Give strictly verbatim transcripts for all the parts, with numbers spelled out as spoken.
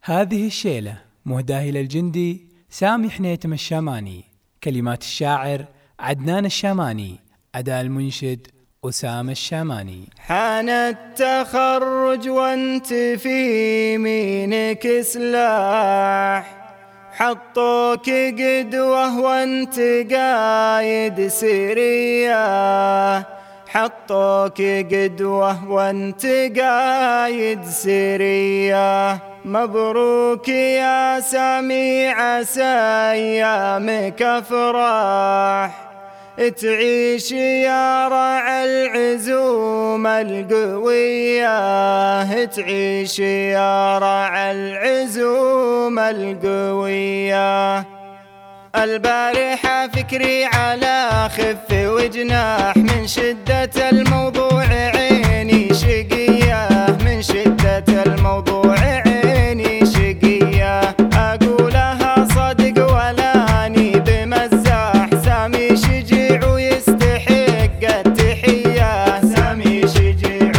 هذه الشيلة مهداة إلى الجندي سامي حنيتم الشاماني، كلمات الشاعر عدنان الشاماني، أداء المنشد أسامة الشاماني. حان التخرج وانت في يمينك سلاح، حطوك قدوة وانت قايد سرية، حطوك قدوة وانت قايد سرية. مبروك يا سامي عسى أيامك أفراح، تعيش يا رع العزوم القوية، تعيش يا رع العزوم القوية. البارحة فكري على خف وجناح، من شدة الموضوع عيني شقية، من شدة الموضوع عيني شقية. أقولها صدق ولاني بمزاح، سامي شجيع ويستحق التحية، سامي شجيع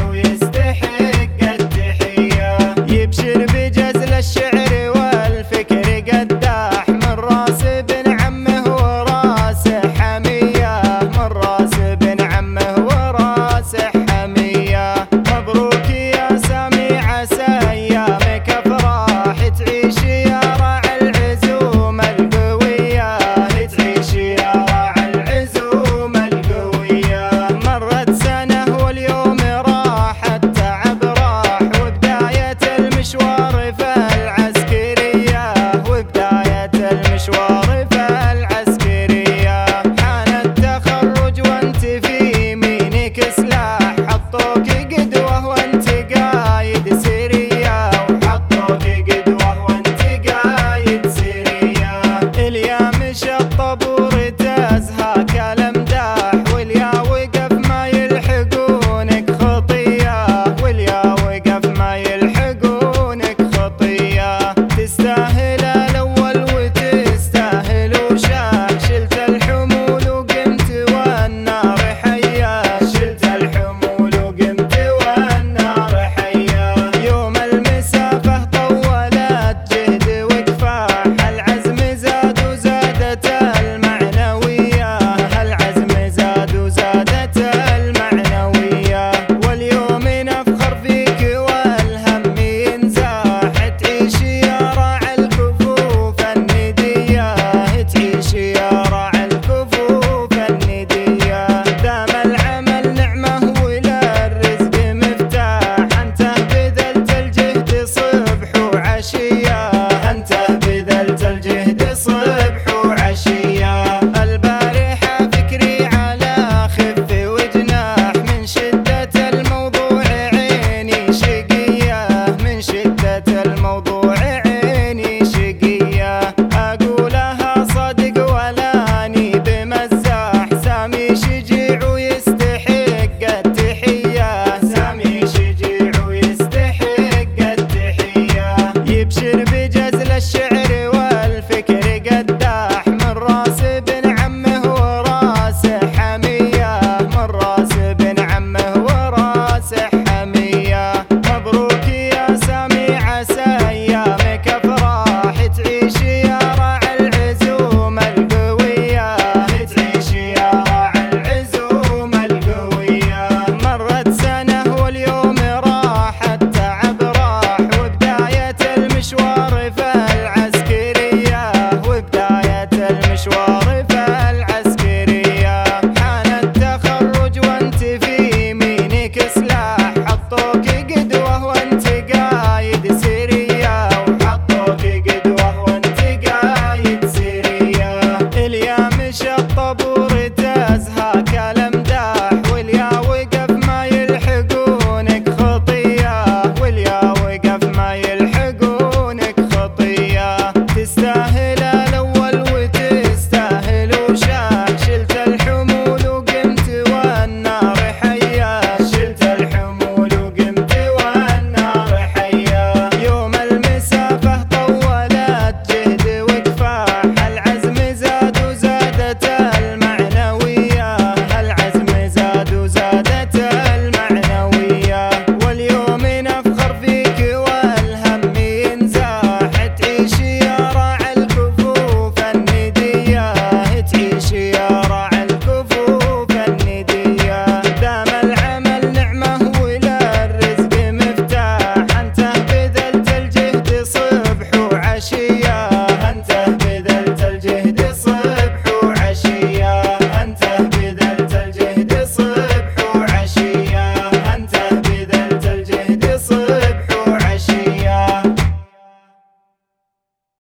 ويستحق التحية. يبشر بجزل الشعر والفكر قداح، من راس بن عمه وراسه حمية، من راس بن عمه وراسه حمية. مبروك يا سامي عسى أيامك أفراح، تعيش يا رع العزوم القوية، تعيش يا رع العزوم القوية. مرت سنة واليوم راح التعب راح، وبداية المشوار في العسكرية، وبداية المشوار في العسكرية. حان التخرج وانت في يمينك سلاح، حطوك قدوة وانت قايد سرية، وحطوك قدوة وانت قايد سرية. اليا مشى الطابور تزهاك الامداح، واليا وقف ما يلحقونك خطية، واليا وقف ما يلحقونك خطية. تستاهل الأول وتستاهل وشاح، شلت الحمول وقمت والنار حية، شلت الحمول وقمت والنار حية. يوم المسافة طولت جهد وكفاح، العزم زاد وزادت المعنوية، العزم زاد وزادت المعنوية. واليوم نفخر فيك والهم ينزاح، تعيش يا راعي الكفوف الندية، تعيش يا راعي الكفوف الندية. دام العمل نعمة وللرزق مفتاح، انت بذلت الجهد صبح وعشية، انت بذلت الجهد صبح وعشية. البارحة فكري على خف وجناح، من شدة الموضوع عيني شقية، من شدة الموضوع